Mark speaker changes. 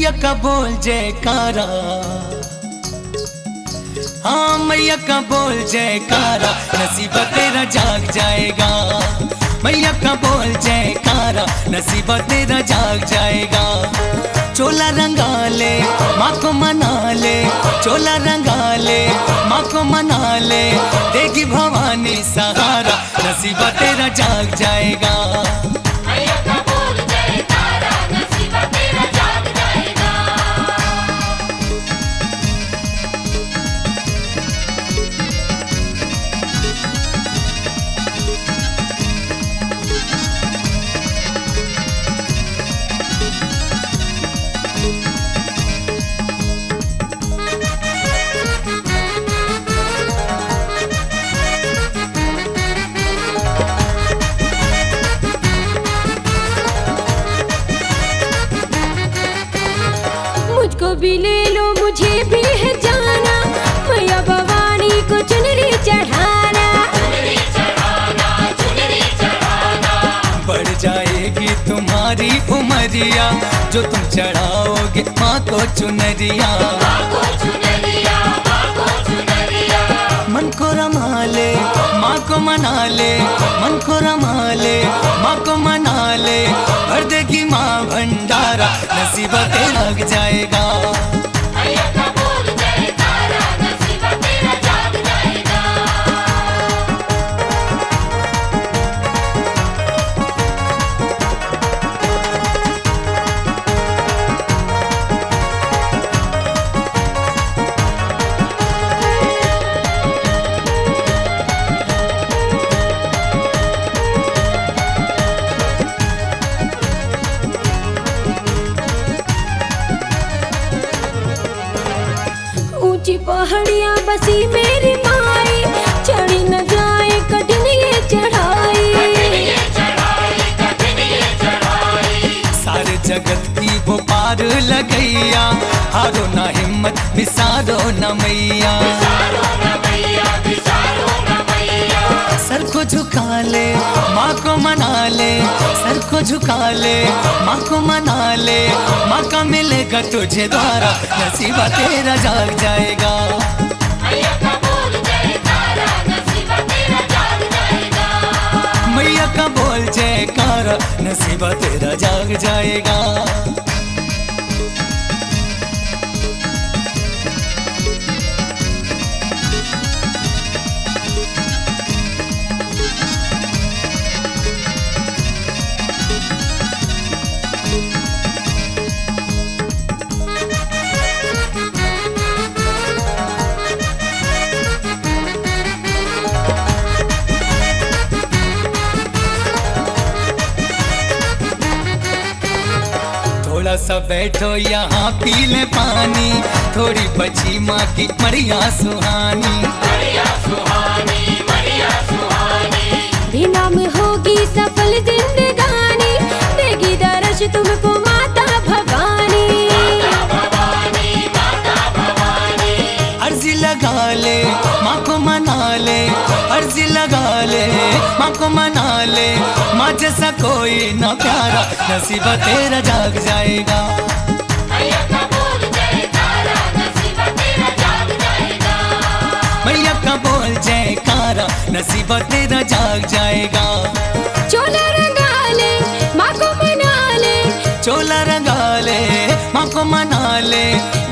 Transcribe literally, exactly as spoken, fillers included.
Speaker 1: मैया का बोल जयकारा, हाँ मैया का बोल जयकारा, नसीब तेरा जाग जाएगा। मैया का बोल जयकारा, नसीब तेरा जाग जाएगा। चोला रंगा ले माँ को मना ले, चोला रंगा ले माँ को मना ले, देगी भवानी सहारा, नसीब तेरा जाग जाएगा।
Speaker 2: मैया का बोल जयकारा, नसीब तेरा जाग जाएगा।
Speaker 3: मुझको भी ले लो, मुझे भी है जाना, मैया भवानी को चुनरी चढ़ाना।
Speaker 2: चुनरी चढ़ाना, चुनरी चढ़ाना,
Speaker 1: बढ़ जाएगी तुम्हारी उमरिया, जो तुम चढ़ाओगे माँ को चुनरिया।
Speaker 2: माँ को चुनरिया, माँ को चुनरिया,
Speaker 1: मन को रमा ले माँ को मना ले, मन को रमा ले माँ को मना ले, भर देगी माँ भंडारा, नसीब तेरा लग जाएगा।
Speaker 2: मैया का बोल जयकारा, नसीब तेरा जाग जाएगा।
Speaker 3: ऊंची पहाड़ियाँ बसी मेरी माई, चढ़ी न जाए कठिन ये चढ़ाई।
Speaker 2: ये चढ़ाई, कठिन ये चढ़ाई,
Speaker 1: सारे जगत की वो पार लगैया, हारो ना हिम्मत बिसारो न मैया।
Speaker 2: बिसारो न मैया, बिसारो न मैया,
Speaker 1: सर को झुका ले माँ को मना ले, सर को झुका ले माँ को मना ले, माँ का मिलेगा तुझे द्वारा, नसीब तेरा जाग जाएगा।
Speaker 2: मैया का बोल जयकारा, नसीब तेरा जाग जाएगा।
Speaker 1: मैया का बोल जयकारा, नसीब तेरा जाग जाएगा। थोड़ा सा बैठो यहाँ पी ले पानी, थोड़ी बची माँ की मरिया सुहानी।
Speaker 2: मरिया सुहानी, मरिया सुहानी,
Speaker 3: भी नाम होगी सफल जिंदगानी, देगी दर्श तुमको माता भवानी।
Speaker 2: माता भवानी, माता भवानी,
Speaker 1: अर्जी लगा ले माँ को मना ले, अर्जी लगा ले माँ को मना ले, माँ जैसा कोई ना प्यारा, नसीब तेरा जाग जाएगा।
Speaker 2: मैया का बोल जयकारा, नसीब तेरा जाग जाएगा।
Speaker 1: मैया का बोल जयकारा, नसीब तेरा जाग जाएगा।
Speaker 3: चोला रंगा ले माँ को मना ले,
Speaker 1: चोला रंगा ले माँ को मना ले,